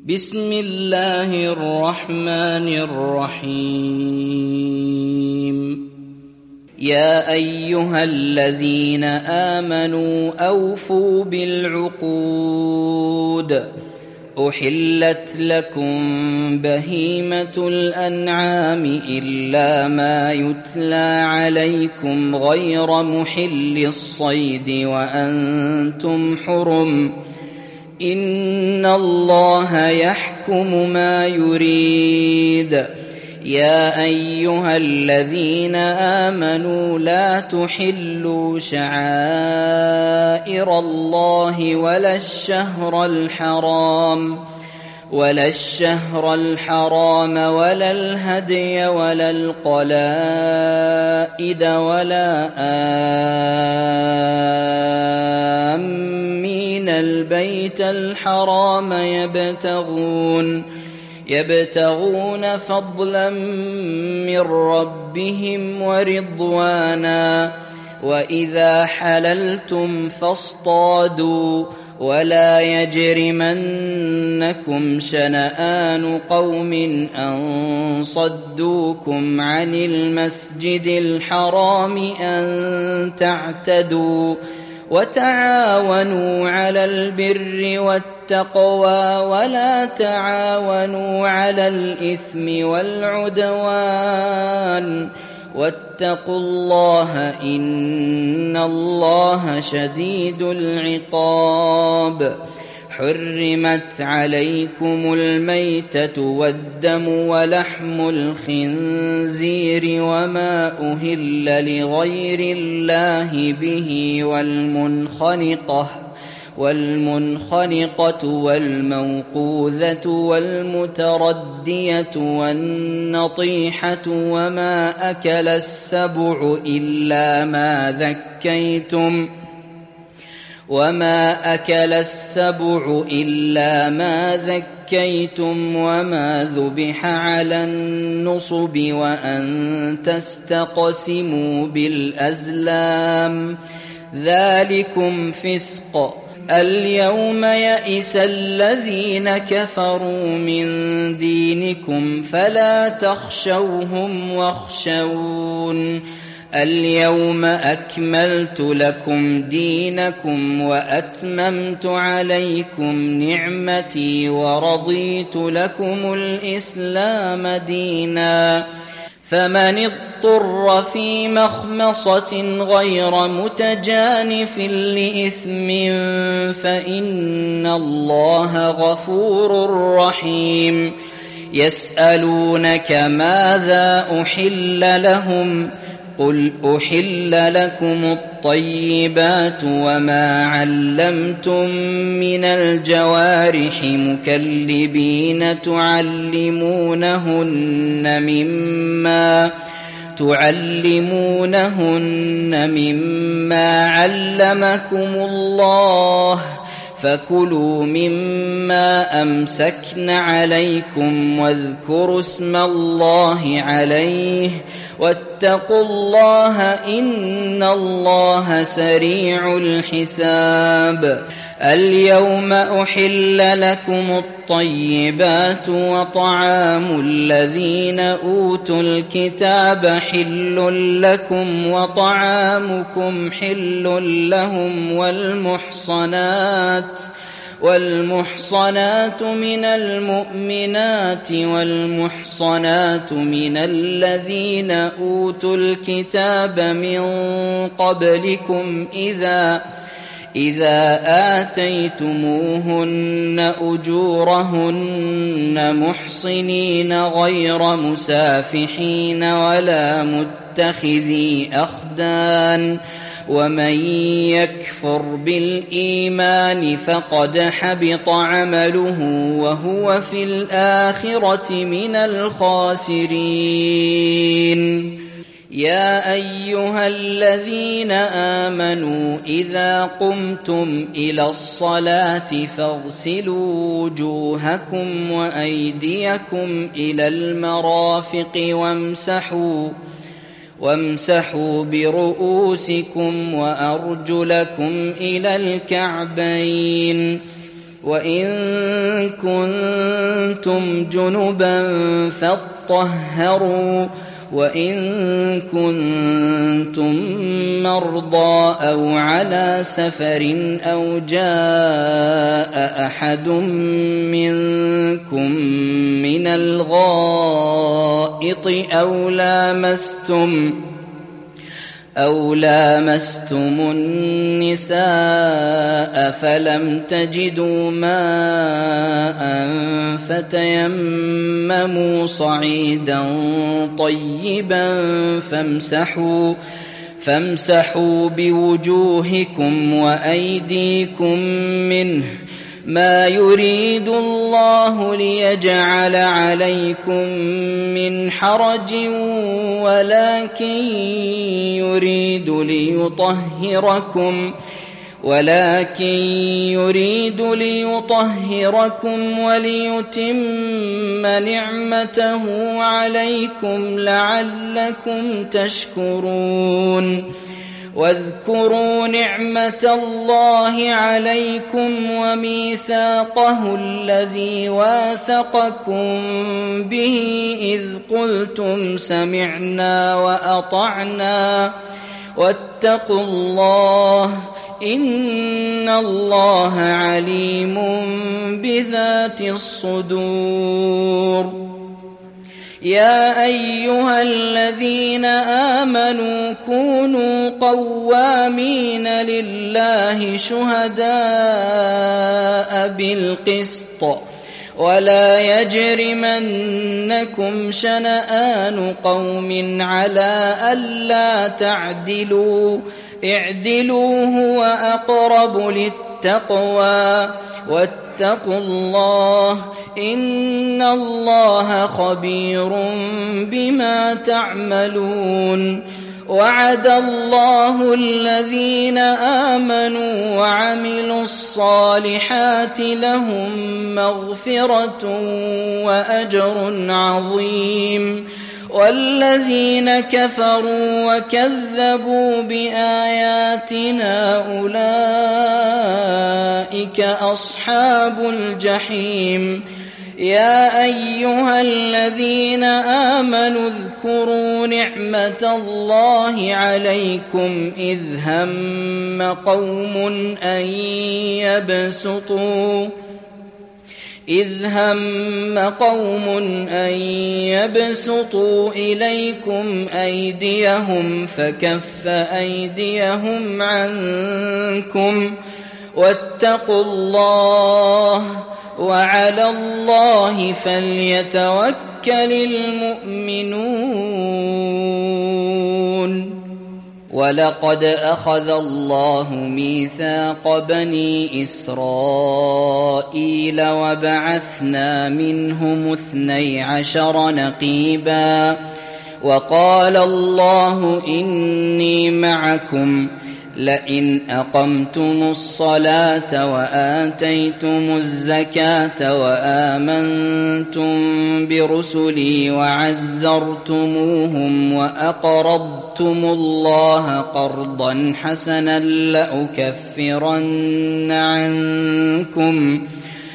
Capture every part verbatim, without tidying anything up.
بسم الله الرحمن الرحيم. يا أيها الذين آمنوا أوفوا بالعقود، أحلت لكم بهيمة الأنعام إلا ما يتلى عليكم غير محل الصيد وأنتم حرم، إن الله يحكم ما يريد. يا أيها الذين آمنوا لا تحلوا شعائر الله ولا الشهر الحرام ولا الشهر الحرام ولا الهدي ولا القلائد ولا آمين البيت الحرام يبتغون يبتغون فضلا من ربهم ورضوانا. وإذا حللتم فاصطادوا، ولا يجرمنكم شنآن قوم أن صدوكم عن المسجد الحرام أن تعتدوا، وتعاونوا على البر والتقوى ولا تعاونوا على الإثم والعدوان، واتقوا الله إن الله شديد العقاب. حرمت عليكم الميتة والدم ولحم الخنزير وما أهل لغير الله به، والمنخنقة والمنخنقة والموقوذة والمتردية والنطيحة وما أكل السبع إلا ما ذكيتم وما أكل السبع إلا ما ذكيتم وما ذبح على النصب وأن تستقسموا بالأزلام، ذلكم فسق. اليوم يئس الذين كفروا من دينكم فلا تخشوهم واخشون. اليوم أكملت لكم دينكم وأتممت عليكم نعمتي ورضيت لكم الإسلام دينا. فمن اضطر في مخمصة غير متجانف لإثم فإن الله غفور رحيم. يسألونك ماذا أحل لهم، قل أحل لكم الطيبات وما علمتم من الجوارح مكلبين تعلمونهن مما تعلمونهن مما علمكم الله، فكلوا مما أمسكن عليكم واذكروا اسم الله عليه، واتقوا الله إن الله سريع الحساب. اليوم أحل لكم الطيبات وطعام الذين أوتوا الكتاب حل لكم وطعامكم حل لهم، والمحصنات والمحصنات من المؤمنات والمحصنات من الذين أوتوا الكتاب من قبلكم إذا إذا آتيتموهن أجورهن محصنين غير مسافحين ولا متخذي أخدان، ومن يكفر بالإيمان فقد حبط عمله وهو في الآخرة من الخاسرين. يا أيها الذين آمنوا إذا قمتم إلى الصلاة فاغسلوا وجوهكم وأيديكم إلى المرافق وامسحوا وامسحوا برؤوسكم وأرجلكم إلى الكعبين، وإن كنتم جنبا فاطهروا وإن كنتم مرضى أو على سفر أو جاء أحد منكم من الغائط أو لامستم أو لامستم النساء فلم تجدوا ماء فتيمموا صعيدا طيبا فامسحوا فامسحوا بوجوهكم وأيديكم منه ما يريد الله ليجعل عليكم من حرج ولكن يريد ليطهركم ولكن يريد ليطهركم وليتم نعمته عليكم لعلكم تشكرون واذكروا نعمة الله عليكم وميثاقه الذي واثقكم به إذ قلتم سمعنا وأطعنا واتقوا الله إن الله عليم بذات الصدور يا أيها الذين آمنوا كونوا قوامين لله شهداء بالقسط ولا يجرمنكم شنآن قوم على ألا تعدلوا اعدلوا هو أقرب للتقوى واتقوا الله إن الله خبير بما تعملون وعد الله الذين آمنوا وعملوا الصالحات لهم مغفرة وأجر عظيم والذين كفروا وكذبوا بآياتنا أولئك أصحاب الجحيم يا أيها الذين آمنوا اذكروا نعمة الله عليكم إذ هم قوم أن يبسطوا إذ هم قوم أن يبسطوا إليكم أيديهم فكف أيديهم عنكم واتقوا الله وعلى الله فليتوكل المؤمنون ولقد أخذ الله ميثاق بني إسرائيل وبعثنا منهم اثني عشر نقيبا وقال الله إني معكم لئن أقمتم الصلاة وآتيتم الزكاة وآمنتم برسلي وعزرتموهم وأقرضتم الله قرضا حسنا لأكفرن عنكم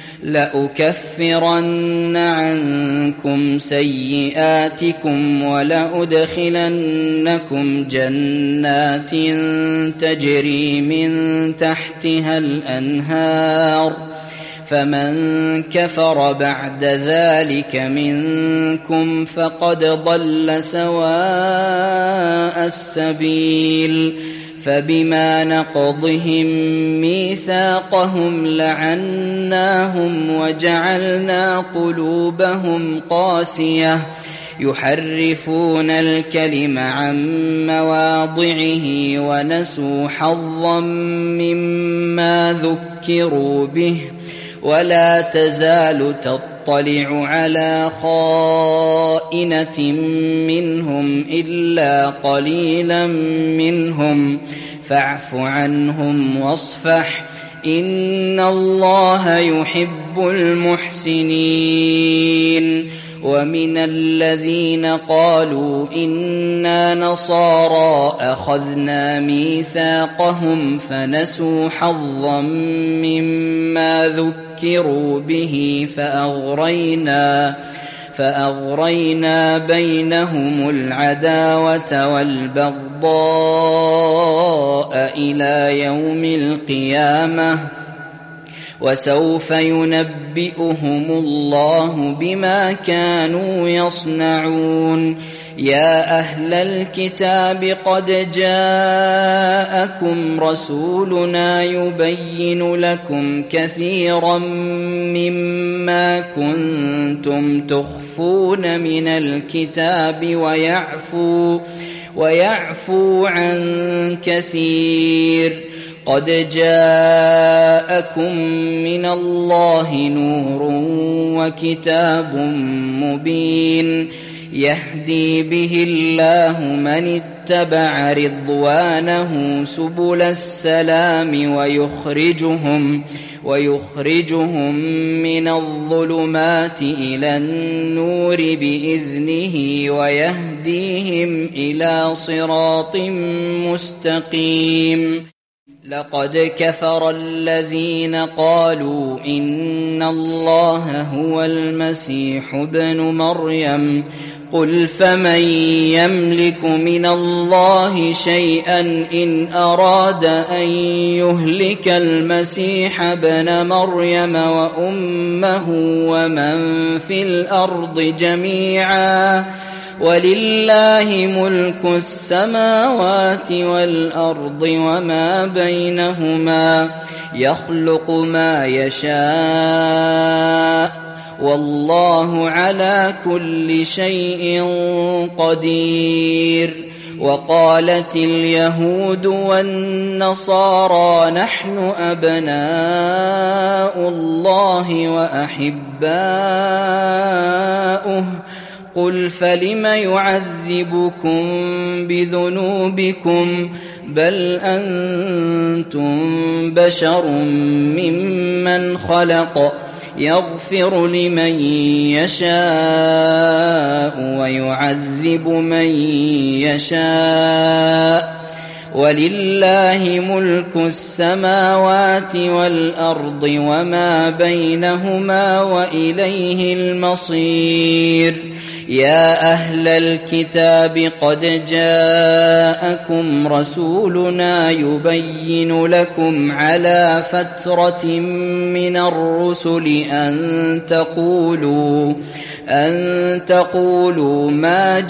لأكفرن عنكم سيئاتكم ولأدخلنكم جنات تجري من تحتها الأنهار فمن كفر بعد ذلك منكم فقد ضل سواء السبيل فبما نقضهم ميثاقهم لعناهم وجعلنا قلوبهم قاسية يحرفون الكلم عن مواضعه ونسوا حظا مما ذكروا به ولا تزال تطلع على خائنة منهم إلا قليلا منهم فاعف عنهم واصفح إن الله يحب المحسنين. ومن الذين قالوا إنا نصارى أخذنا ميثاقهم فنسوا حظا مما ذكروا به فأغرينا فأغرينا بينهم العداوة والبغضاء إلى يوم القيامة وسوف ينبئهم الله بما كانوا يصنعون. يا أهل الكتاب قد جاءكم رسولنا يبين لكم كثيرا مما كنتم تخفون من الكتاب ويعفو, ويعفو عن كثير. قد جاءكم من الله نور وكتاب مبين يهدي به الله من اتبع رضوانه سبل السلام ويخرجهم ويخرجهم من الظلمات إلى النور بإذنه ويهديهم إلى صراط مستقيم. لقد كفر الذين قالوا إن الله هو المسيح ابن مريم قل فمن يملك من الله شيئا إن أراد أن يهلك المسيح ابن مريم وأمه ومن في الأرض جميعا ولله ملك السماوات والأرض وما بينهما يخلق ما يشاء والله على كل شيء قدير. وقالت اليهود والنصارى نحن أبناء الله وأحباؤه قل فلم يعذبكم بذنوبكم بل أنتم بشر ممن خلق يغفر لمن يشاء ويعذب من يشاء ولله ملك السماوات والأرض وما بينهما وإليه المصير. يا أهل الكتاب قد جاءكم رسولنا يبين لكم على فترة من الرسل أن تقولوا أن تقولوا ما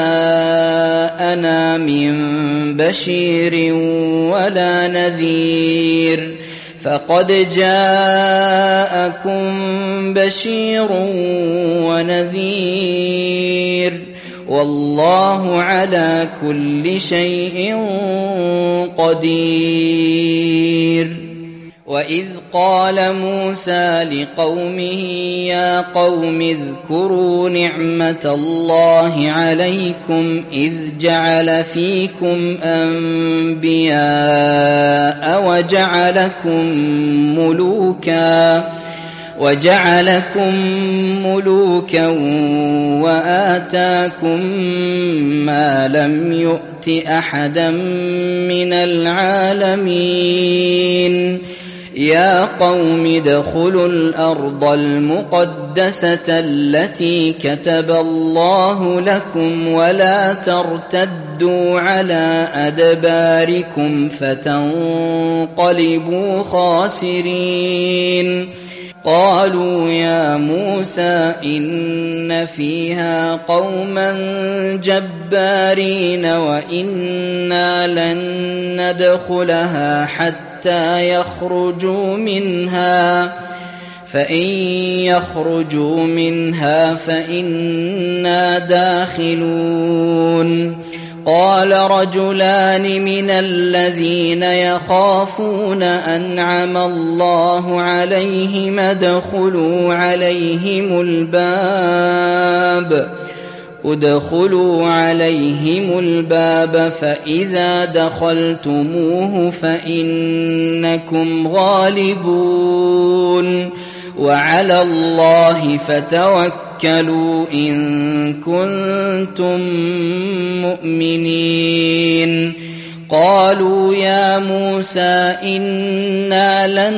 جاءنا من بشير ولا نذير فقد جاءكم بشير ونذير والله على كل شيء قدير. وإذ قال موسى لقومه يا قوم اذكروا نعمة الله عليكم إذ جعل فيكم أنبياء وجعلكم ملوكا وجعلكم ملوكا وآتاكم ما لم يؤت أحدا من العالمين. يا قوم ادخلوا الأرض المقدسة التي كتب الله لكم ولا ترتدوا على أدباركم فتنقلبوا خاسرين. قالوا يا موسى إن فيها قوما جبارين وإنا لن ندخلها حتى يخرجوا منها فإن يخرجوا منها فإنا داخلون. قال رجلان من الذين يخافون أنعم الله عليهم ادخلوا عليهم الباب ادخلوا عليهم الباب فإذا دخلتموه فإنكم غالبون وعلى الله فتوكلوا إن كنتم مؤمنين. قالوا يا موسى إنا لن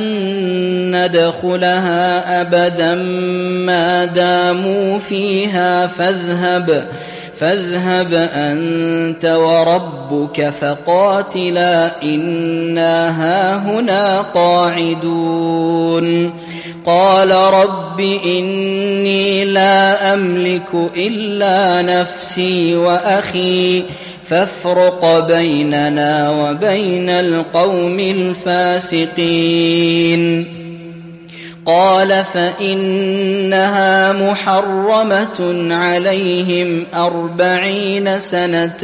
ندخلها أبدا ما داموا فيها فاذهب فاذهب أنت وربك فقاتلا إنا هاهنا قاعدون. قال رب إني لا أملك إلا نفسي وأخي فافرق بيننا وبين القوم الفاسقين. قال فإنها محرمة عليهم أربعين سنة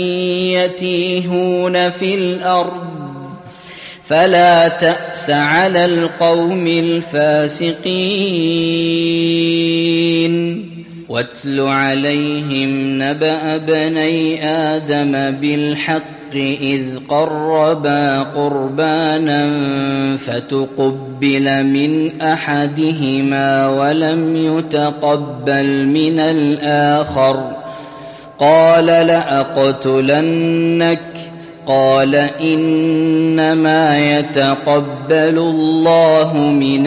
يتيهون في الأرض فلا تأس على القوم الفاسقين. واتل عليهم نبأ بني آدم بالحق إذ قربا قربانا فتقبل من أحدهما ولم يتقبل من الآخر قال لأقتلنك قال إنما يتقبل الله من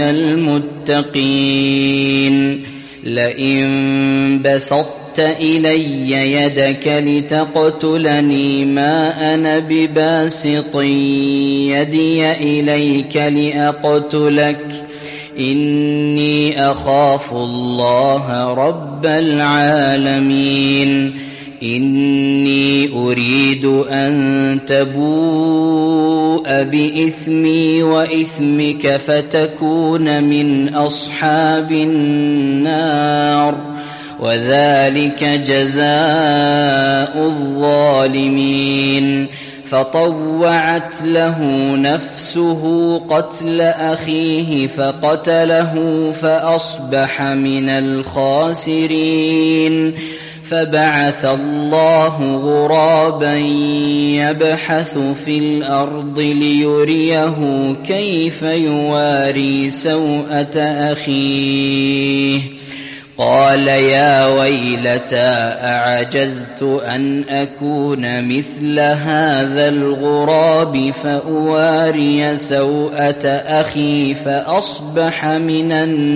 المتقين. لئن بسطت إلي يدك لتقتلني ما أنا بباسط يدي إليك لأقتلك إني أخاف الله رب العالمين. إني أريد أن تبوء بإثمي وإثمك فتكون من أصحاب النار وذلك جزاء الظالمين. فطوعت له نفسه قتل أخيه فقتله فأصبح من الخاسرين. فبعث الله غرابا يبحث في الأرض ليريه كيف يواري سوءة أخيه. قال يا ويلتى أعجزت أن أكون مثل هذا الغراب فأواري سوءة أخي فأصبح من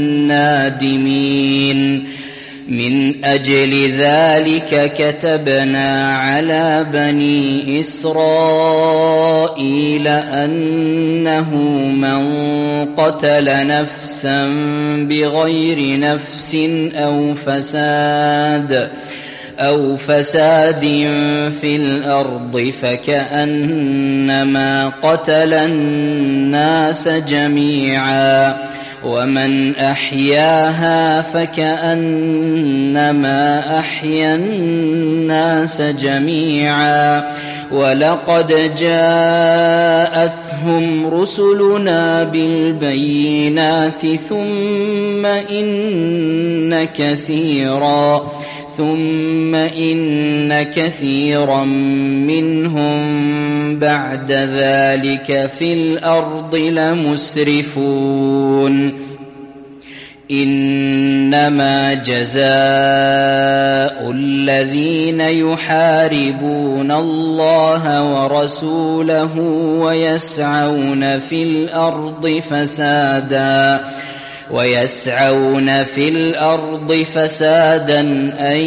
النادمين. من أجل ذلك كتبنا على بني إسرائيل أنه من قتل نفسا بغير نفس أو فساد أو فساد في الأرض فكأنما قتل الناس جميعا ومن أحياها فكأنما أحيا الناس جميعا. ولقد جاءتهم رسلنا بالبينات ثم إن كثيرا ثم إن كثيرا منهم بعد ذلك في الأرض لمسرفون. إنما جزاء الذين يحاربون الله ورسوله ويسعون في الأرض فسادا ويسعون في الأرض فسادا أن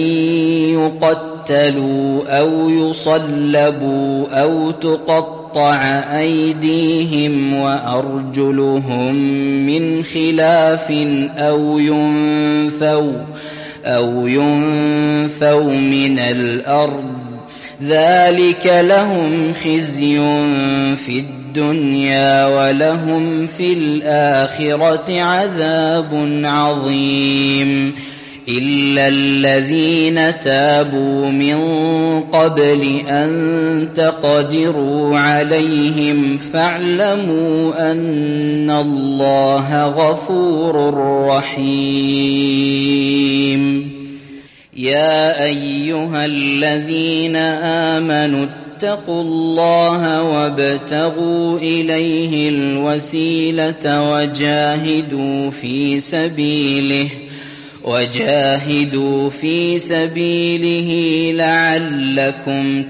يقتلوا أو يصلبوا أو تقطع أيديهم وأرجلهم من خلاف أو ينفوا أو ينفوا من الأرض ذلك لهم خزي في الدنيا ولهم في الآخرة عذاب عظيم. إلا الذين تابوا من قبل أن تقدروا عليهم فاعلموا أن الله غفور رحيم. يا أيها الذين آمنوا اتقوا الله وابتغوا إليه الوسيلة وجاهدوا في سبيله وجاهدوا في سبيله لعلكم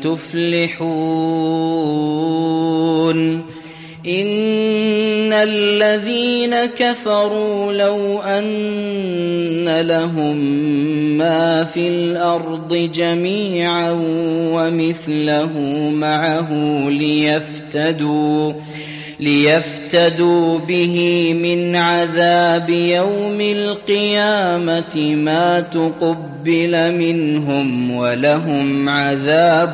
تفلحون إن الذين كفروا لو أن لهم ما في الأرض جميعا ومثله معه ليفتدوا ليفتدوا به من عذاب يوم القيامة ما تقبل منهم ولهم عذاب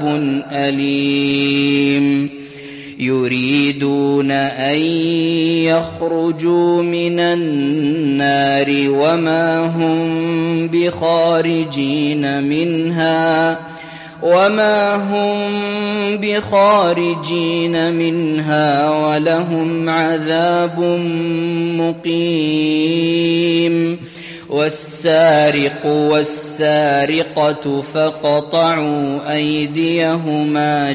أليم يريدون أن يخرجوا من النار وما هم بخارجين منها وما هم بخارجين منها ولهم عذاب مقيم والسارق والسارقة فقطعوا أيديهما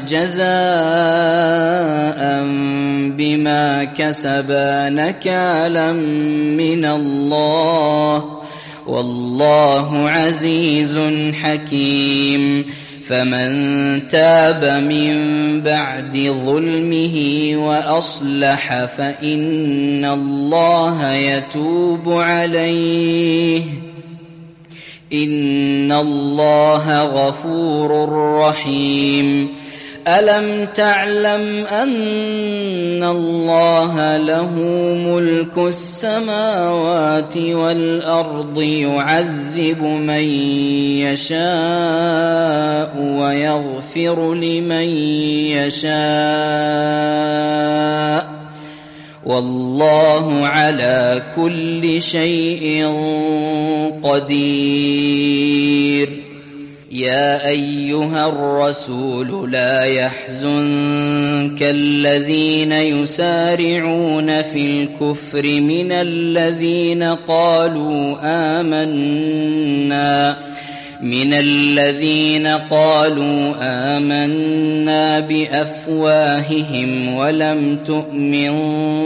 جزاء بما كسبا نكالا من الله والله عزيز حكيم فمن تاب من بعد ظلمه وأصلح فإن الله يتوب عليه إن الله غفور رحيم ألم تعلم أن الله له ملك السماوات والأرض يعذب من يشاء ويغفر لمن يشاء والله على كل شيء قدير يا أيها الرسول لا يحزنك الذين يسارعون في الكفر من الذين قالوا آمنا من الذين قالوا آمنا بأفواههم ولم تؤمن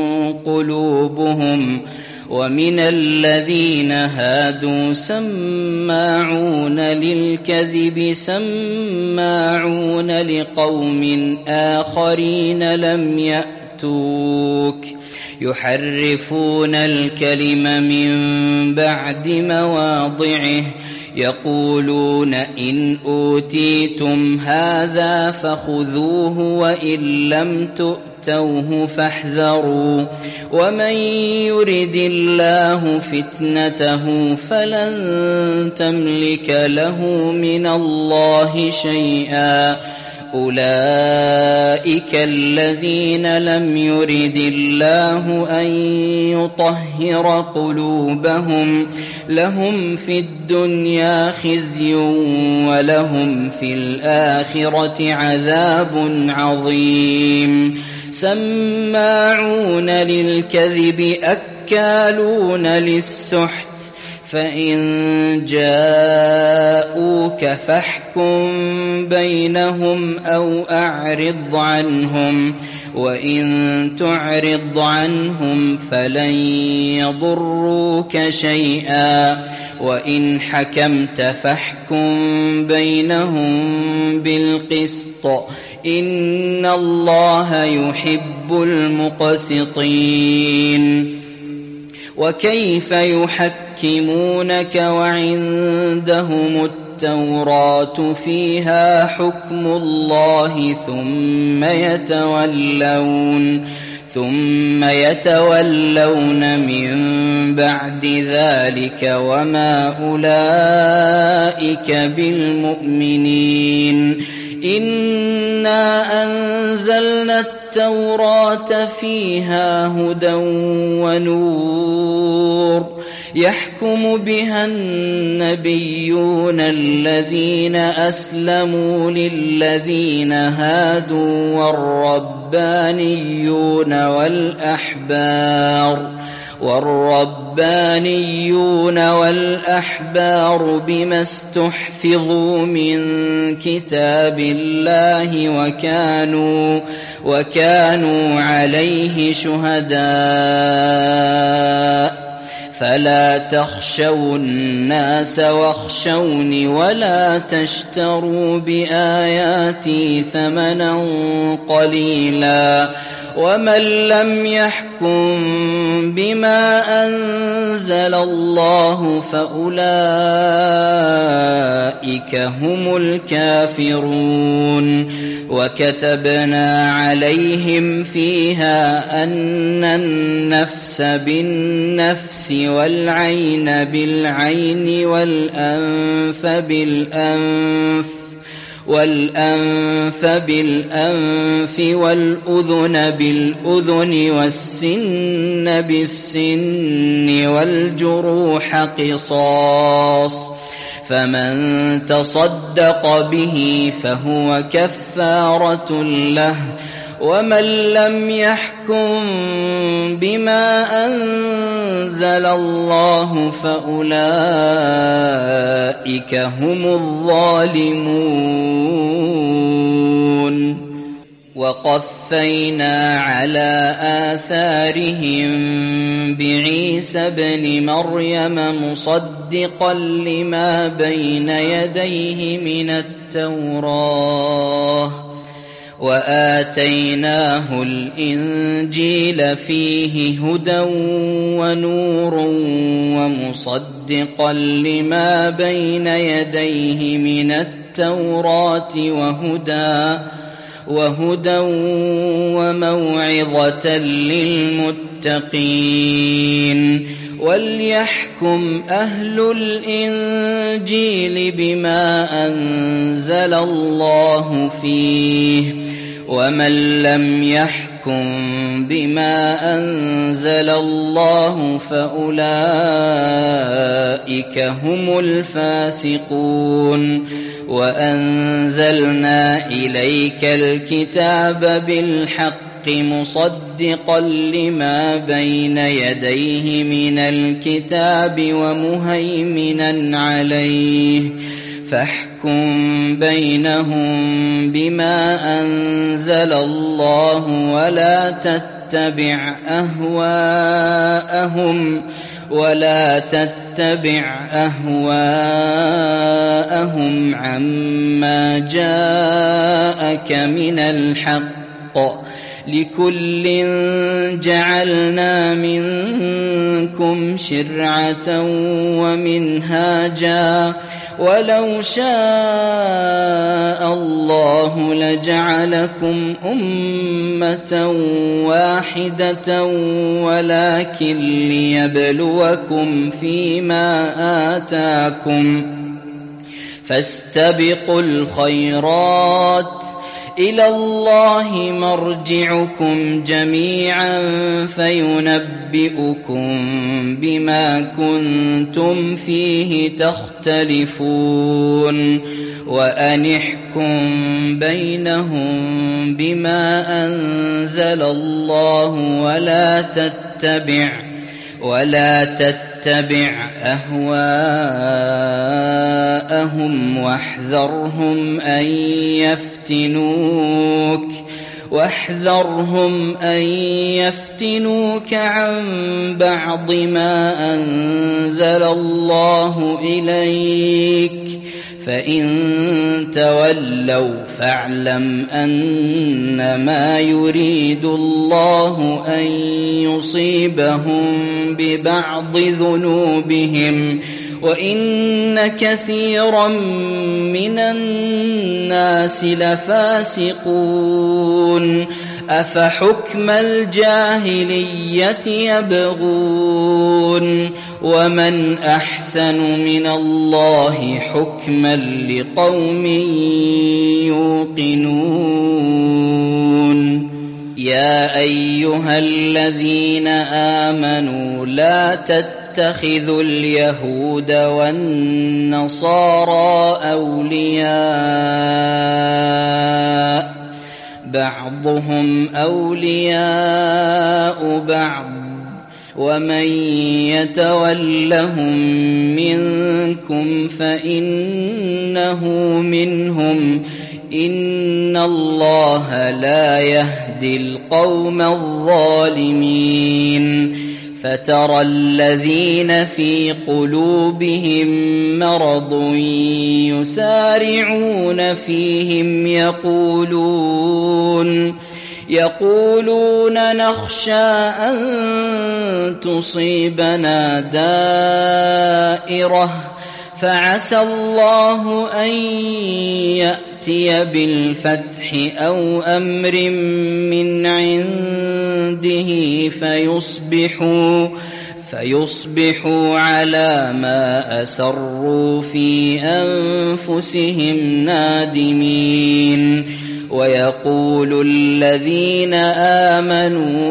قلوبهم ومن الذين هادوا سماعون للكذب سماعون لقوم آخرين لم يأتوك يحرفون الكلم من بعد مواضعه يقولون إن أوتيتم هذا فخذوه وإن لم تؤتوه فاحذروا ومن يرد الله فتنته فلن تملك له من الله شيئا أولئك الذين لم يرد الله أن يطهر قلوبهم لهم في الدنيا خزي ولهم في الآخرة عذاب عظيم سماعون للكذب أكالون للسحت فإن جاءوك فاحكم بينهم أو أعرض عنهم وإن تعرض عنهم فلن يضروك شيئا وإن حكمت فاحكم بينهم بالقسط إن الله يحب المقسطين وكيف يحكمونك وعندهم التوراة فيها حكم الله ثم يتولون ثم يتولون من بعد ذلك وما أولئك بالمؤمنين إنا أنزلنا التوراة فيها هدى ونور يحكم بها النبيون الذين أسلموا للذين هادوا والربانيون والأحبار والربانيون والأحبار بما استحفظوا من كتاب الله وكانوا, وكانوا عليه شهداء فلا تخشوا الناس واخشوني ولا تشتروا بآياتي ثمنا قليلا ومن لم يحكم بما أنزل الله فأولئك هم الكافرون. وكتبنا عليهم فيها أن النفس بالنفس والعين بالعين والأنف بالأنف والأنف بالأنف والأذن بالأذن والسن بالسن والجروح قصاص فمن تصدق به فهو كفارة له ومن لم يحكم بما أنزل الله فأولئك هم الظالمون. وقفينا على آثارهم بعيسى ابن مريم مصدقا لما بين يديه من التوراة وآتيناه الإنجيل فيه هدى ونور ومصدقا لما بين يديه من التوراة وهدى وهدى وموعظة للمتقين. وليحكم أهل الإنجيل بما أنزل الله فيه ومن لم يحكم بما أنزل الله فأولئك هم الفاسقون. وأنزلنا إليك الكتاب بالحق مصدقا لما بين يديه من الكتاب ومهيمنا عليه فاحكم بينهم بما أنزل الله ولا تتبع أهواءهم ولا تتبع أهواءهم عما جاءك من الحق لكل جعلنا منكم شرعة ومنهاجا ولو شاء الله لجعلكم أمة واحدة ولكن ليبلوكم فيما آتاكم فاستبقوا الخيرات إلى الله مرجعكم جميعا فينبئكم بما كنتم فيه تختلفون. وأن احكم بينهم بما أنزل الله ولا تتبع ولا تتبع أهواءهم واحذرهم أن يفتنوك واحذرهم أن يفتنوك عن بعض ما أنزل الله إليك فإن تولوا فاعلم أنما يريد الله أن يصيبهم ببعض ذنوبهم وإن كثيرا من الناس لفاسقون. أفحكم الجاهلية يبغون ومن أحسن من الله حكما لقوم يوقنون. يا أيها الذين آمنوا لا تتخذوا اليهود والنصارى أولياء بعضهم أولياء بعض ومن يتولهم منكم فإنه منهم إن الله لا يهدي القوم الظالمين فترى الذين في قلوبهم مرض يسارعون فيهم يقولون يقولون نخشى أن تصيبنا دائرة فعسى الله أن يأتي بالفتح أو أمر من عنده فيصبحوا فيصبحوا على ما أسروا في أنفسهم نادمين ويقول الذين آمنوا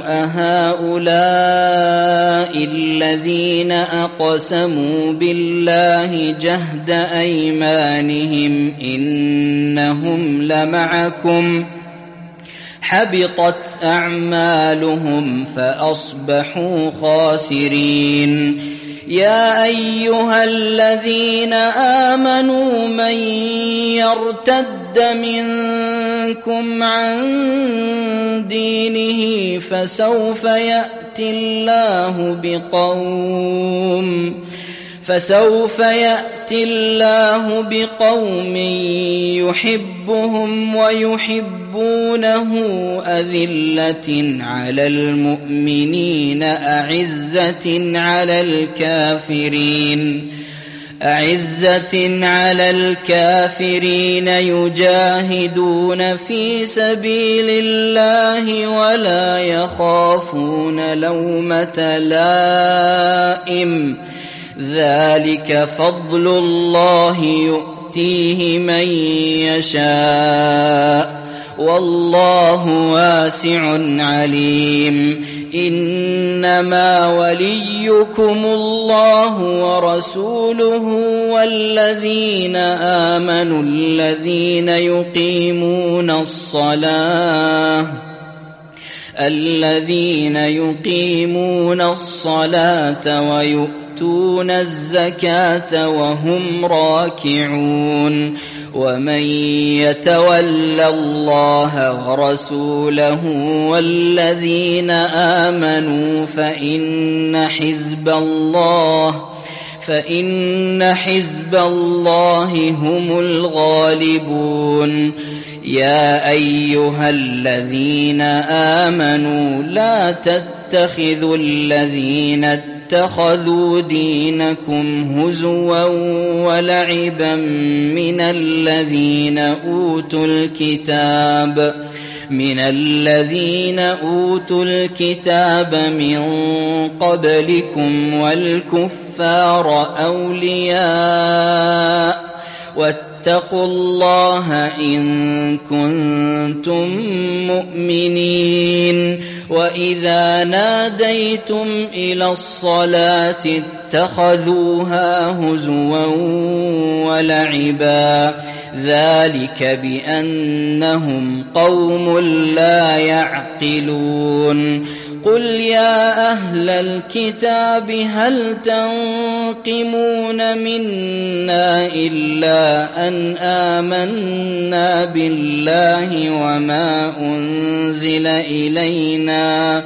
أهؤلاء الذين أقسموا بالله جهد أيمانهم إنهم لمعكم حبطت أعمالهم فأصبحوا خاسرين يا أيها الذين آمنوا من يرتد منكم عن دينه فسوف يأتي الله بقوم فسوف يأتي الله بقوم يحبهم ويحبونه أذلة على المؤمنين أعزة على الكافرين أعزة على الكافرين يجاهدون في سبيل الله ولا يخافون لومة لائم ذلك فضل الله يؤتيه من يشاء والله واسع عليم إنما وليكم الله ورسوله والذين آمنوا الذين يقيمون الصلاة الذين يقيمون الصلاة ويؤتون الزكاة وهم راكعون ومن يتولى الله ورسوله والذين آمنوا فإن حزب الله فإن حزب الله هم الغالبون يا أيها الذين آمنوا لا تتخذوا الذين اتخذوا دينكم هزوا ولعبا من الذين أوتوا الكتاب من الذين أوتوا الكتاب من قبلكم والكفار أولياء واتقوا الله إن كنتم مؤمنين وإذا ناديتم إلى الصلاة اتخذوها هزوا ولعبا ذلك بأنهم قوم لا يعقلون قل يا أهل الكتاب هل تنقمون منا إلا أن آمنا بالله وما أنزل إلينا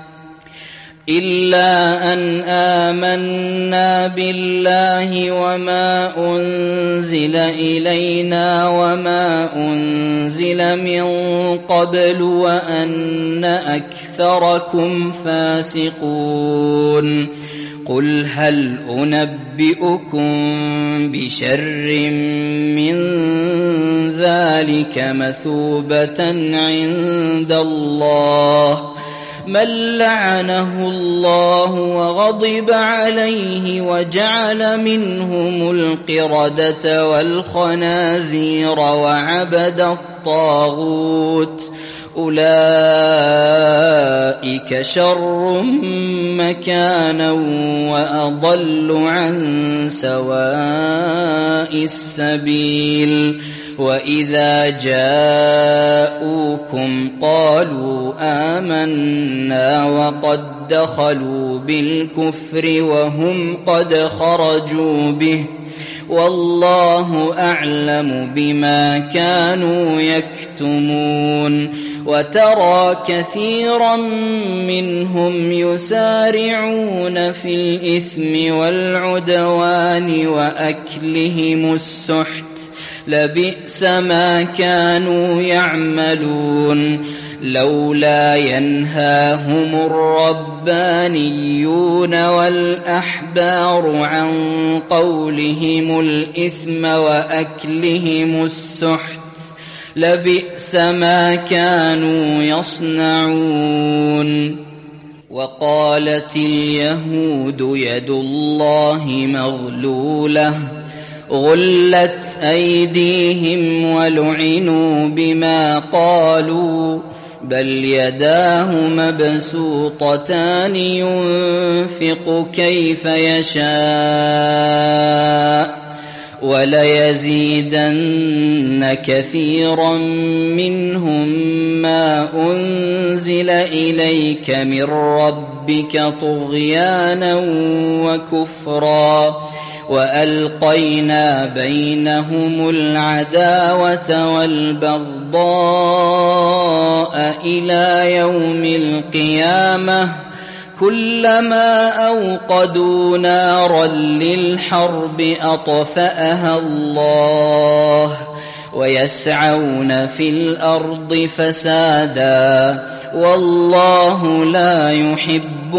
إلا أن آمنا بالله وما أنزل إلينا وما أنزل من قبل وأن أكثركم فاسقون قل هل أنبئكم بشر من ذلك مثوبة عند الله من لعنه الله وغضب عليه وجعل منهم القردة والخنازير وعبد الطاغوت أولئك شر مكانا وأضل عن سواء السبيل وإذا جاءوكم قالوا آمنا وقد دخلوا بالكفر وهم قد خرجوا به والله أعلم بما كانوا يكتمون وترى كثيرا منهم يسارعون في الإثم والعدوان وأكلهم السحت لبئس ما كانوا يعملون لولا ينهاهم الربانيون والأحبار عن قولهم الإثم وأكلهم السحت لبئس ما كانوا يصنعون وقالت اليهود يد الله مغلولة غلت أيديهم ولعنوا بما قالوا بل يداه مبسوطتان ينفق كيف يشاء وليزيدن كثيرا منهم ما أنزل إليك من ربك طغيانا وكفرا وألقينا بينهم العداوة والبغضاء إلى يوم القيامة كلما أوقدوا نارا للحرب أطفأها الله ويسعون في الأرض فسادا والله لا يحب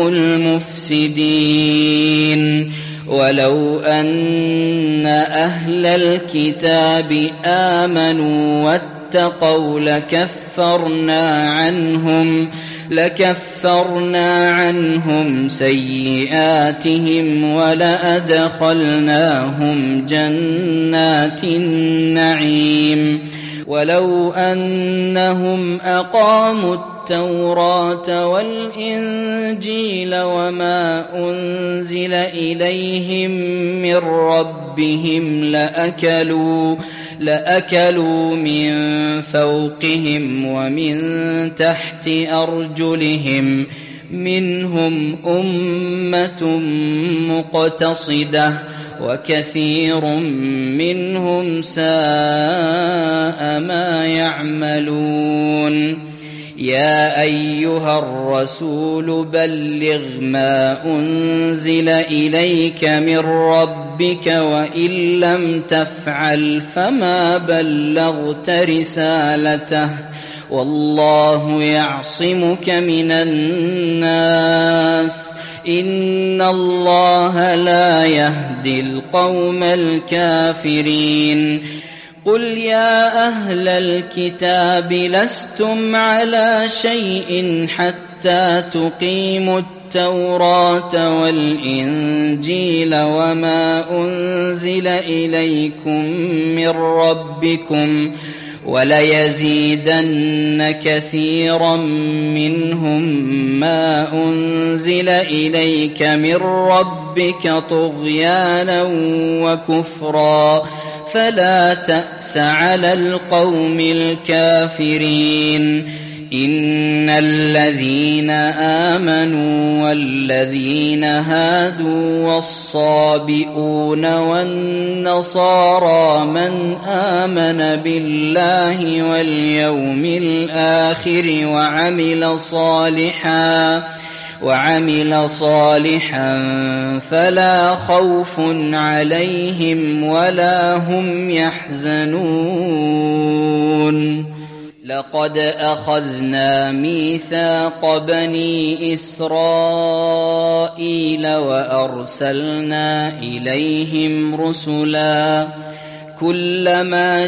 المفسدين ولو أن أهل الكتاب آمنوا واتقوا لكفرنا عنهم لكفرنا عنهم سيئاتهم ولأدخلناهم جنات النعيم ولو أنهم أقاموا التوراة والإنجيل وما أنزل إليهم من ربهم لأكلوا لأكلوا من فوقهم ومن تحت أرجلهم منهم أمة مقتصدة وكثير منهم ساء ما يعملون يا أيها الرسول بلغ ما أنزل إليك من ربك وإن لم تفعل فما بلغت رسالته والله يعصمك من الناس إن الله لا يهدي القوم الكافرين قل يا أهل الكتاب لستم على شيء حتى تقيموا التوراة والإنجيل وما أنزل إليكم من ربكم وليزيدن كثيرا منهم ما أنزل إليك من ربك طغيانا وكفرا فلا تأس على القوم الكافرين إن الذين آمنوا والذين هادوا والصابئون والنصارى من آمن بالله واليوم الآخر وعمل صالحا وعمل صالحا فلا خوف عليهم ولا هم يحزنون لقد أخذنا ميثاق بني إسرائيل وأرسلنا إليهم رسلا كلما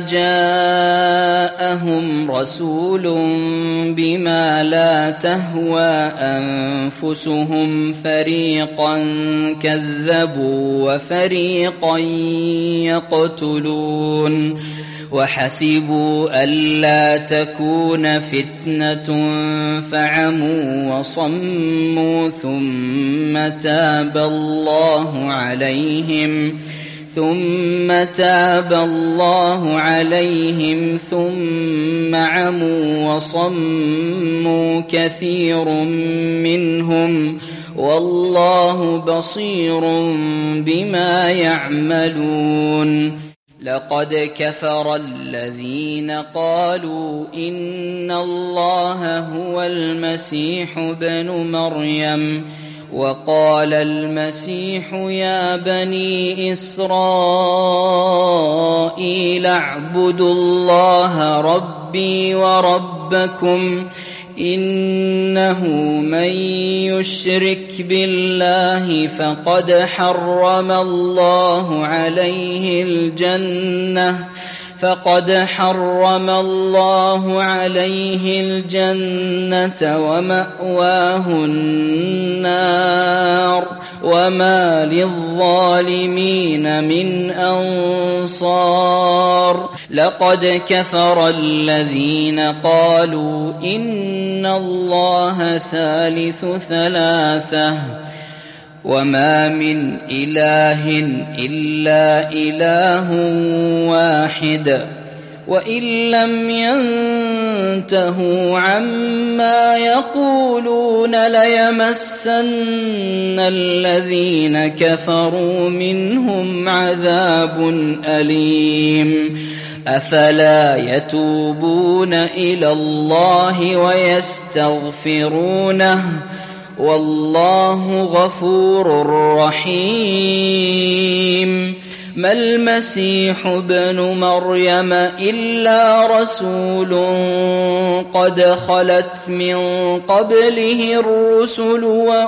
جاءهم رسول بما لا تهوى أنفسهم فريقا كذبوا وفريقا يقتلون وحسبوا ألا تكون فتنة فعموا وصموا ثم تاب الله عليهم ثم تاب الله عليهم ثم عموا وصموا كثير منهم والله بصير بما يعملون لقد كفر الذين قالوا إن الله هو المسيح ابن مريم وقال المسيح يا بني إسرائيل اعبدوا الله ربي وربكم إنه من يشرك بالله فقد حرم الله عليه الجنة فقد حرم الله عليه الجنة ومأواه النار وما للظالمين من أنصار لقد كفر الذين قالوا إن الله ثالث ثلاثة وما من إله إلا إله واحد وإن لم ينتهوا عما يقولون ليمسن الذين كفروا منهم عذاب أليم أفلا يتوبون إلى الله ويستغفرونه والله غفور رحيم ما المسيح ابن مريم إلا رسول قد خلت من قبله الرسل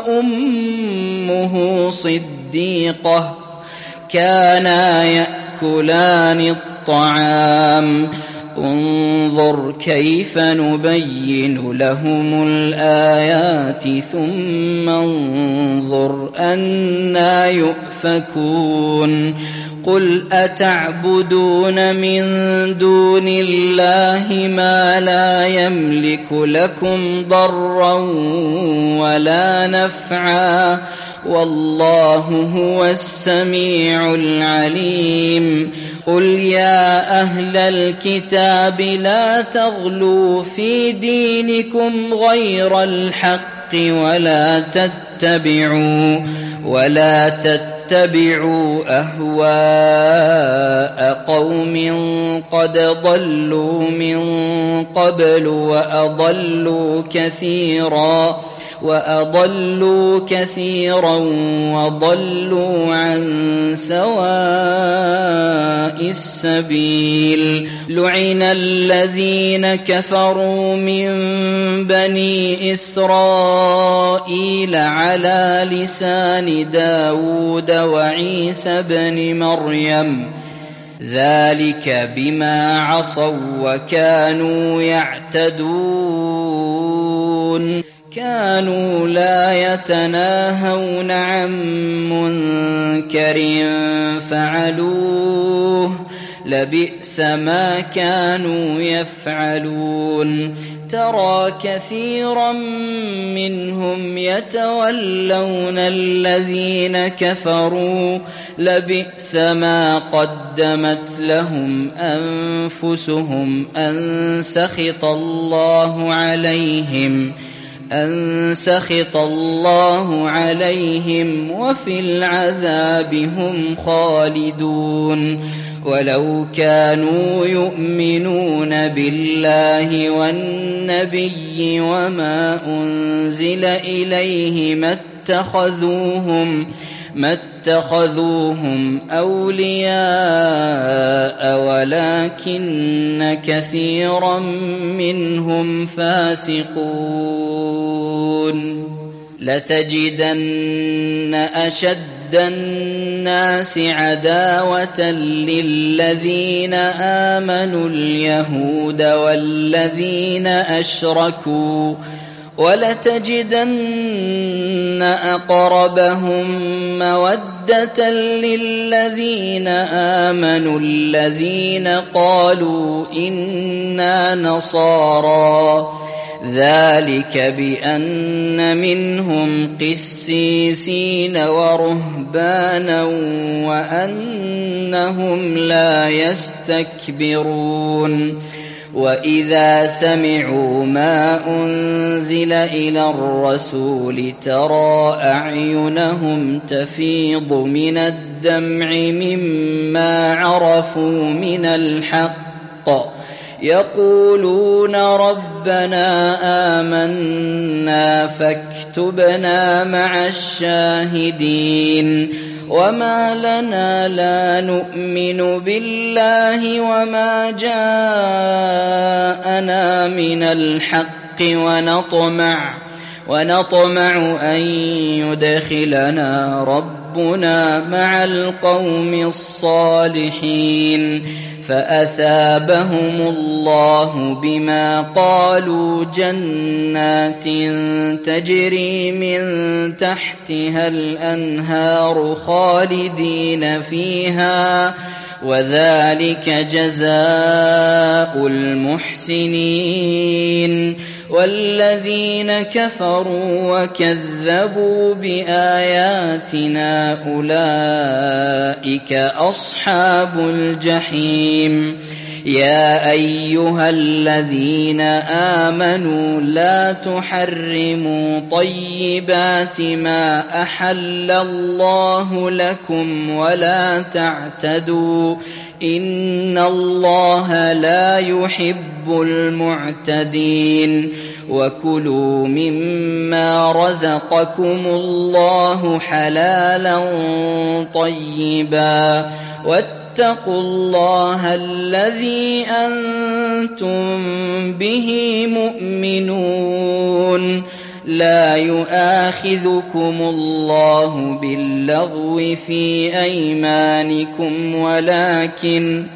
وأمه صديقة كانا يأكلان الطعام انظر كيف نبين لهم الآيات ثم انظر أنى يؤفكون قل أتعبدون من دون الله ما لا يملك لكم ضرا ولا نفعا والله هو السميع العليم قل يا أهل الكتاب لا تغلوا في دينكم غير الحق ولا تتبعوا ولا تتبعوا أهواء قوم قد ضلوا من قبل وأضلوا كثيرا وأضلوا كثيرا وضلوا عن سواء السبيل لعن الذين كفروا من بني إسرائيل على لسان داود وعيسى بن مريم ذلك بما عصوا وكانوا يعتدون كانوا لا يتناهون عن منكر فعلوه لبئس ما كانوا يفعلون ترى كثيرا منهم يتولون الذين كفروا لبئس ما قدمت لهم أنفسهم أن سخط الله عليهم أن سخط الله عليهم وفي العذاب هم خالدون ولو كانوا يؤمنون بالله والنبي وما أنزل إليه ما اتخذوهم ما اتخذوهم أولياء ولكن كثيرا منهم فاسقون لتجدن أشد الناس عداوة للذين آمنوا اليهود والذين أشركوا ولتجدن أقربهم مودة للذين آمنوا الذين قالوا إنا نصارى ذلك بأن منهم قسيسين ورهبانا وأنهم لا يستكبرون وإذا سمعوا ما أنزل إلى الرسول ترى أعينهم تفيض من الدمع مما عرفوا من الحق يقولون ربنا آمنا فاكتبنا مع الشاهدين وما لنا لا نؤمن بالله وما جاءنا من الحق ونطمع ونطمع أن يدخلنا ربنا مع القوم الصالحين فأثابهم الله بما قالوا جنات تجري من تحتها الأنهار خالدين فيها وذلك جزاء المحسنين والذين كفروا وكذبوا بآياتنا أولئك أصحاب الجحيم يا أيها الذين آمنوا لا تحرموا طيبات ما أحل الله لكم ولا تعتدوا إن الله لا يحب المعتدين وكلوا مما رزقكم الله حلالا طيبا واتقوا الله الذي أنتم به مؤمنون لا يؤاخذكم الله باللغو في أيمانكم ولكن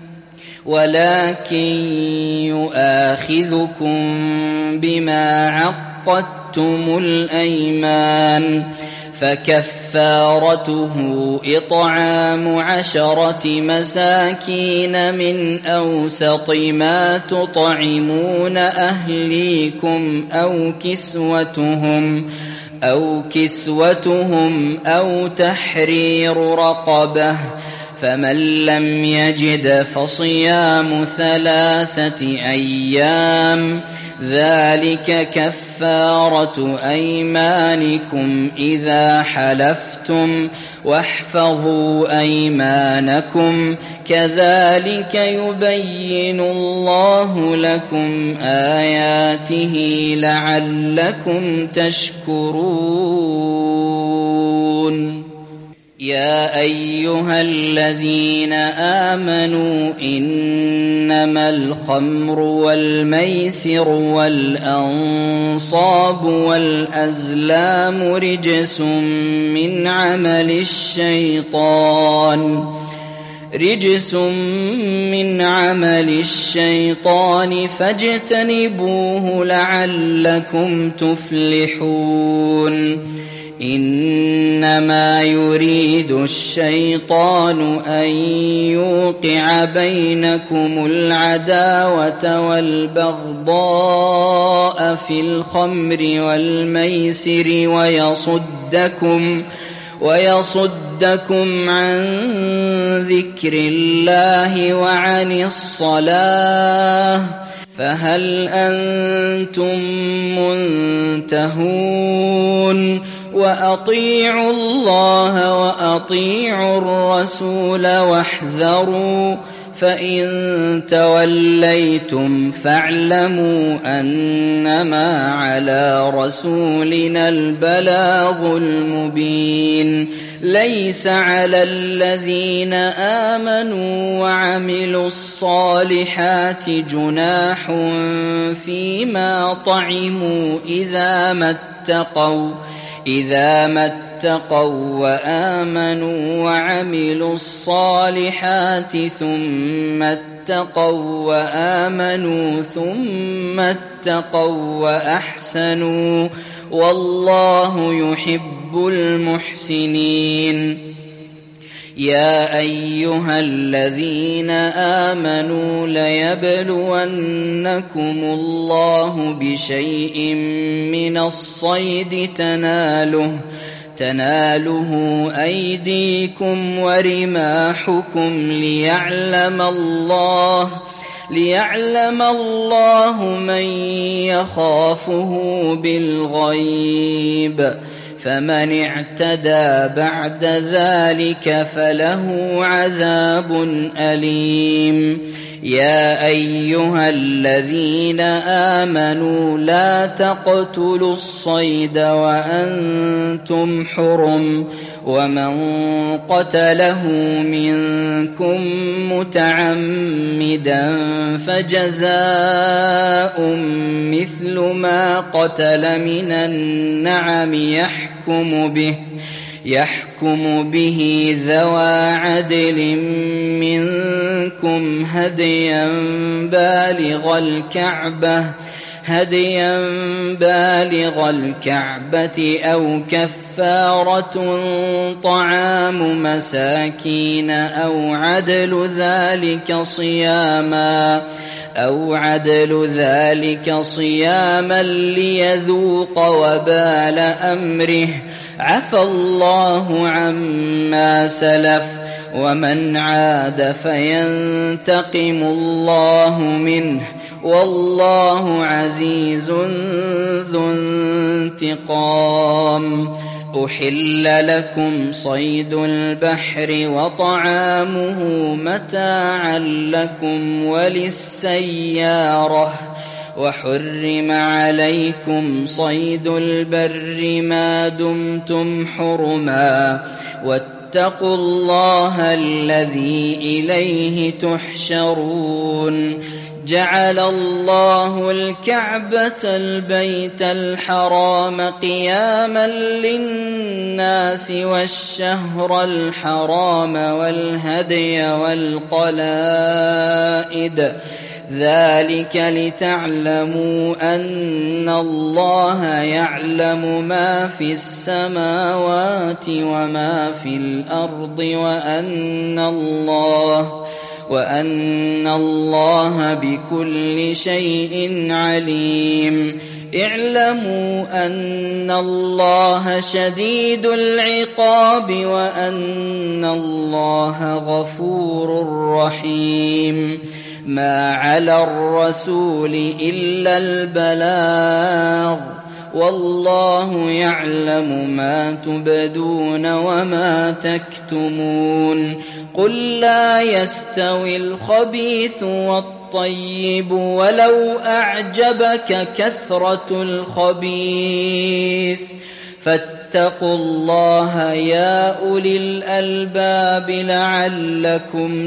ولكن يؤاخذكم بما عقدتم الأيمان فكفارته إطعام عشرة مساكين من أوسط ما تطعمون أهليكم أو كسوتهم أو كسوتهم أو تحرير رقبة فمن لم يجد فصيام ثلاثة أيام ذلك كفارة أيمانكم إذا حلفتم واحفظوا أيمانكم كذلك يبين الله لكم آياته لعلكم تشكرون يا أيها الذين آمنوا إنما الخمر والميسر والأنصاب والأزلام رجس من عمل الشيطان رجس من عمل الشيطان فاجتنبوه لعلكم تفلحون إنما يريد الشيطان أن يوقع بينكم العداوة والبغضاء في الخمر والميسر ويصدكم ويصدكم عن ذكر الله وعن الصلاة فهل أنتم منتهون وأطيعوا الله وأطيعوا الرسول واحذروا فإن توليتم فاعلموا أنما على رسولنا البلاغ المبين ليس على الذين آمنوا وعملوا الصالحات جناح فيما طعموا إذا ما اتقوا إذا ما اتقوا وآمنوا وعملوا الصالحات ثم اتقوا وآمنوا ثم اتقوا وأحسنوا والله يحب المحسنين يا أيها الذين آمنوا ليبلونكم الله بشيء من الصيد تناله تناله أيديكم ورماحكم ليعلم الله ليعلم الله من يخافه بالغيب فمن اعتدى بعد ذلك فله عذاب أليم. يا أيها الذين آمنوا لا تقتلوا الصيد وأنتم حرم ومن قتله منكم متعمدا فجزاء مثل ما قتل من النعم يحكم به يحكم به ذوى عدل منكم هديا بالغ الكعبة هديا بالغ الكعبة أو كفارة طعام مساكين أو عدل ذلك صياما أو عدل ذلك صياما ليذوق وبال أمره عفى الله عما سلف ومن عاد فينتقم الله منه والله عزيز ذو انتقام. أحل لكم صيد البحر وطعامه متاعا لكم وللسيارة وحرم عليكم صيد البر ما دمتم حرما واتقوا الله الذي إليه تحشرون. جعل الله الكعبة البيت الحرام قياما للناس والشهر الحرام والهدي والقلائد ذلك لتعلموا أن الله يعلم ما في السماوات وما في الأرض وأن الله وأن الله بكل شيء عليم. اعلموا أن الله شديد العقاب وأن الله غفور رحيم. ما على الرسول إلا البلاغ والله يعلم ما تبدون وما تكتمون. قل لا يستوي الخبيث والطيب ولو أعجبك كثرة الخبيث فاتقوا الله يا أولي الألباب لعلكم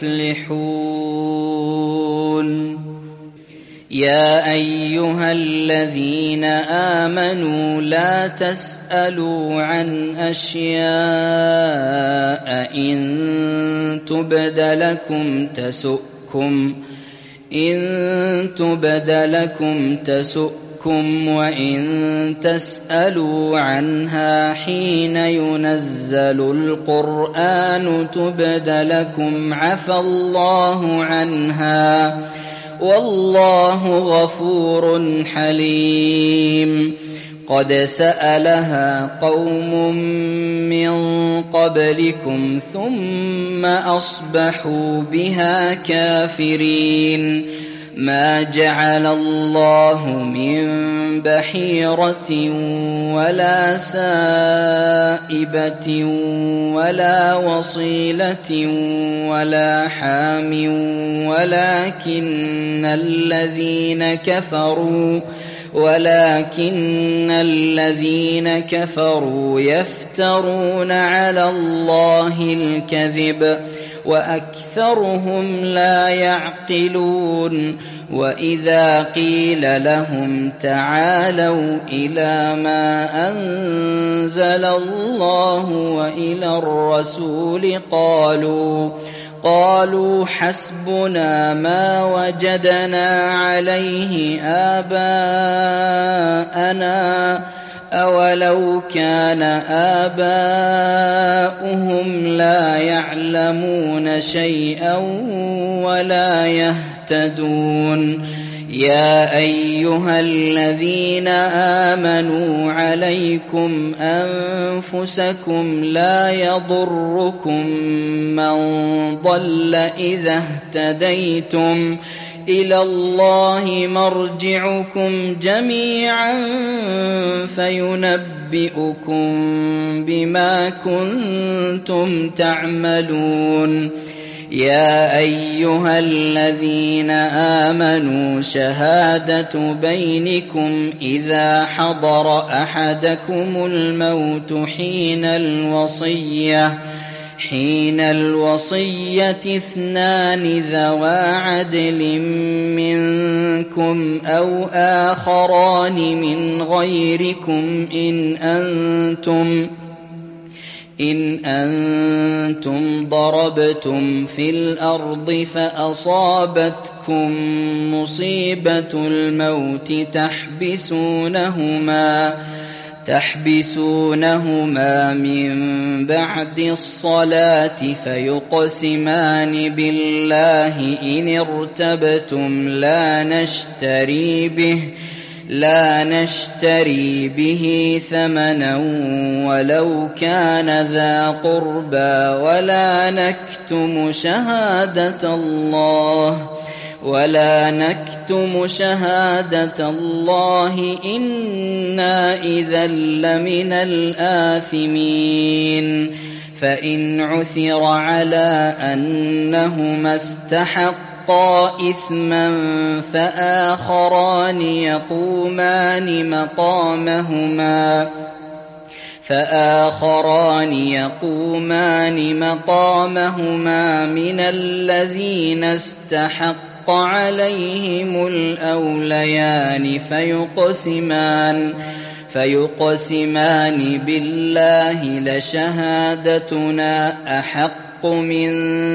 تفلحون. يا أيها الذين آمنوا لا تسألوا عن أشياء إن تبد لكم تسؤكم إن تبد لكم تسؤكم وإن تسألوا عنها حين ينزل القرآن تبد لكم عفى الله عنها والله غفور حليم. قد سألها قوم من قبلكم ثم أصبحوا بها كافرين. ما جعل الله من بحيرة ولا سائبة ولا وصيلة ولا حام ولكن الذين كفروا ولكن الذين كفروا يفترون على الله الكذب وأكثرهم لا يعقلون. وإذا قيل لهم تعالوا إلى ما أنزل الله وإلى الرسول قالوا قالوا حسبنا ما وجدنا عليه آباءنا أولو كان آباؤهم لا يعلمون شيئا ولا يهتدون يا أيها الذين آمنوا عليكم أنفسكم لا يضركم من ضل إذا اهتديتم إلى الله مرجعكم جميعا فينبئكم بما كنتم تعملون يا أيها الذين آمنوا شهادة بينكم إذا حضر أحدكم الموت حين الوصية حين الوصية اثنان ذوى عدل منكم أو آخران من غيركم إن أنتم إن أنتم ضربتم في الأرض فأصابتكم مصيبة الموت تحبسونهما تحبسونهما من بعد الصلاة فيقسمان بالله إن ارتبتم لا نشتري به لا نشتري به ثمنا ولو كان ذا قربى ولا نكتم شهادة الله ولا نكتم شهادة الله إنا إذا لمن الآثمين فإن عثر على أنهما استحقا إثما فآخران يقومان مقامهما فآخران يقومان مقامهما من الذين استحقوا عليهم الأوليان فيقسمان فيقسمان بالله لشهادتنا أحق من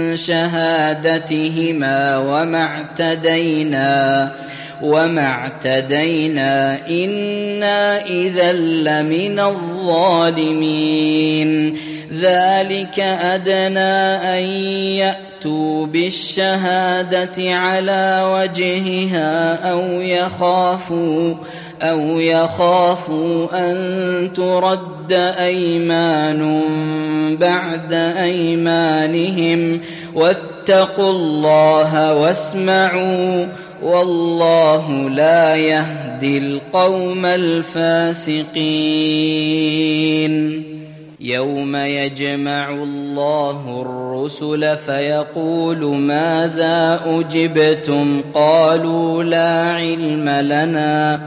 شهادتهما وما اعتدينا وما اعتدينا إنا إذا لمن الظالمين ذلك أدنى أن يأتوا بالشهادة على وجهها أو يخافوا أو يخافوا أن ترد أيمان بعد أيمانهم واتقوا الله واسمعوا والله لا يهدي القوم الفاسقين يوم يجمع الله الرسل فيقول ماذا أجبتم قالوا لا علم لنا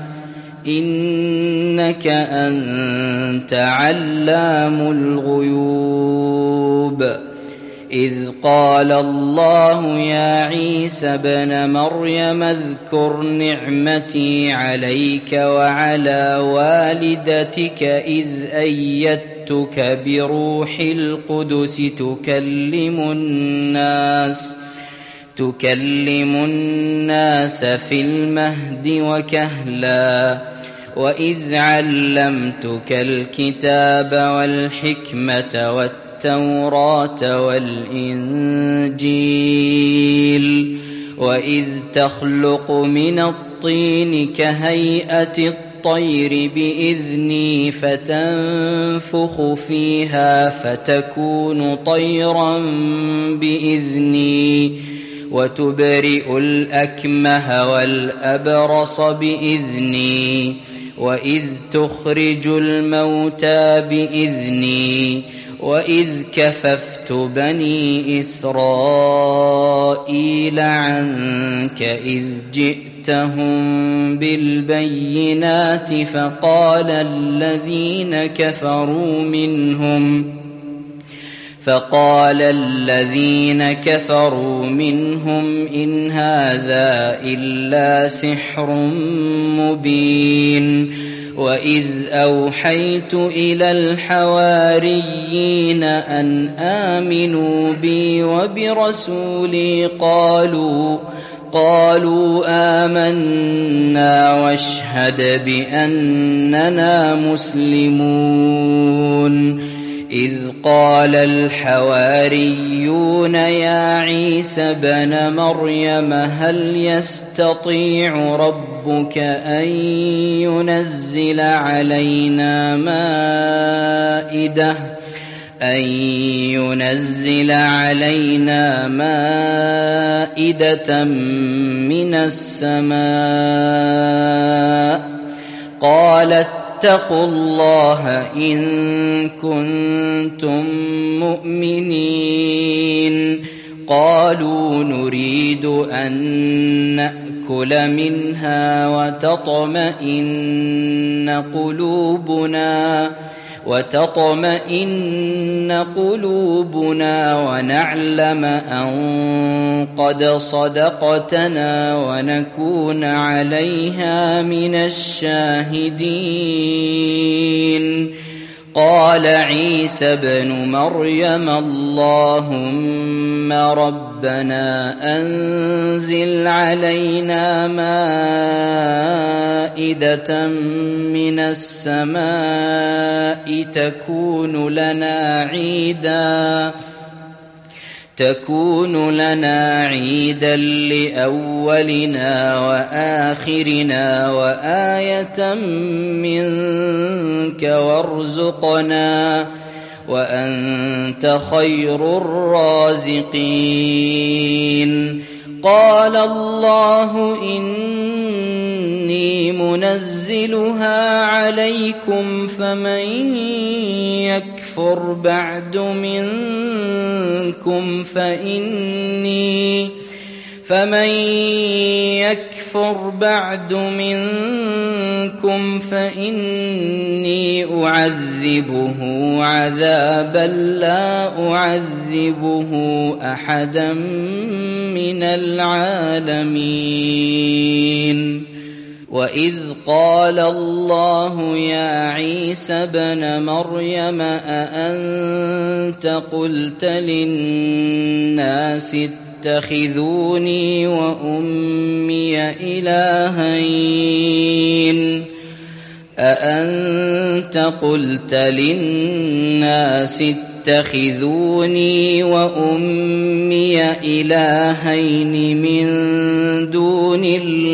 إنك أنت علام الغيوب إذ قال الله يا عيسى ابن مريم اذكر نعمتي عليك وعلى والدتك إذ أيدتك بروح القدس تكلم الناس تكلم الناس في المهد وكهلا وإذ علمتك الكتاب والحكمة والتوراة والإنجيل وإذ تخلق من الطين كهيئة الطير بإذني فتنفخ فيها فتكون طيرا بإذني وتبرئ الأكمه والأبرص بإذني وإذ تخرج الموتى بإذني وإذ كففت بني إسرائيل عنك إذ جئتهم بالبينات فقال الذين كفروا منهم فقال الذين كفروا منهم إن هذا إلا سحر مبين وإذ أوحيت إلى الحواريين أن آمنوا بي وبرسولي قالوا قالوا آمنا واشهد بأننا مسلمون إذ قال الحواريون يا عيسى ابن مريم هل يستطيع ربك أن ينزل علينا مائدة أن ينزل علينا مائدة من السماء قال اتقوا الله إن كنتم مؤمنين قالوا نريد أن نأكل منها وتطمئن قلوبنا وتطمئن قلوبنا ونعلم أن قد صدقتنا ونكون عليها من الشاهدين قال عيسى ابن مريم اللهم ربنا أنزل علينا مائدة من السماء تكون لنا عيدا تكون لنا عيدا لأولنا وآخرنا وآية منك وارزقنا وأنت خير الرازقين قال الله إني منزلها عليكم فمن يكفر بعد منكم فإني فمن يكفر بعد منكم فإني أعذبه عذابا لا أعذبه أحدا من العالمين وإذ قال الله يا عيسى ابن مريم أأنت قلت للناس اتخذوني وأمي إلهين أأنت قلت للناس اتخذوني وأمي إلهين من دون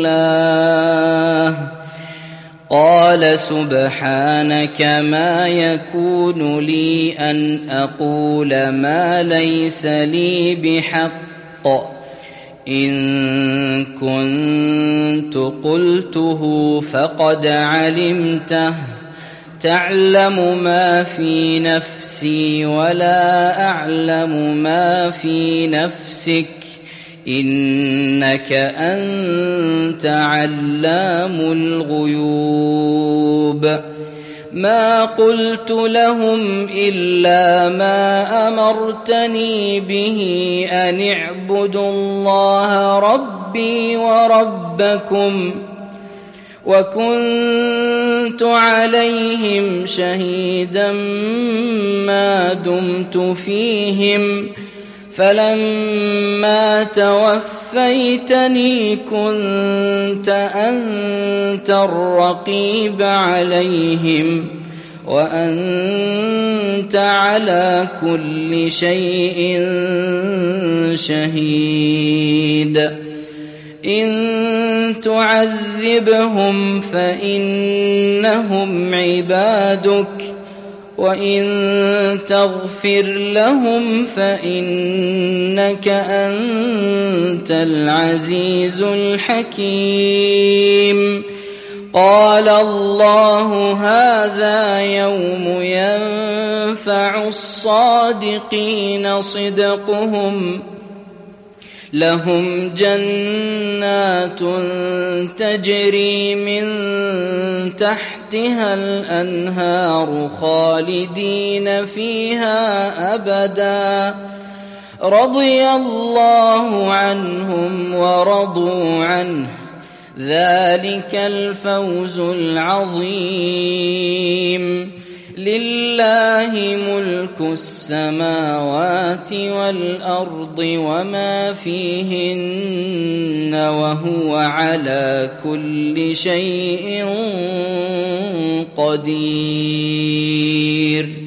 الله قال سبحانك ما يكون لي أن أقول ما ليس لي بحق إن كنت قلته فقد علمته تعلم ما في نفسي ولا أعلم ما في نفسك إنك أنت علام الغيوب ما قلت لهم إلا ما أمرتني به أن اعبدوا الله ربي وربكم وكنت عليهم شهيدا ما دمت فيهم فلما توفيتني كنت أنت الرقيب عليهم وأنت على كل شيء شهيد إن تعذبهم فإنهم عبادك وإن تغفر لهم فإنك أنت العزيز الحكيم قال الله هذا يوم ينفع الصادقين صدقهم لهم جنات تجري من تحتها الأنهار خالدين فيها أبدا رضي الله عنهم ورضوا عنه ذلك الفوز العظيم. لله ملك السماوات والأرض وما فيهن وهو على كل شيء قدير.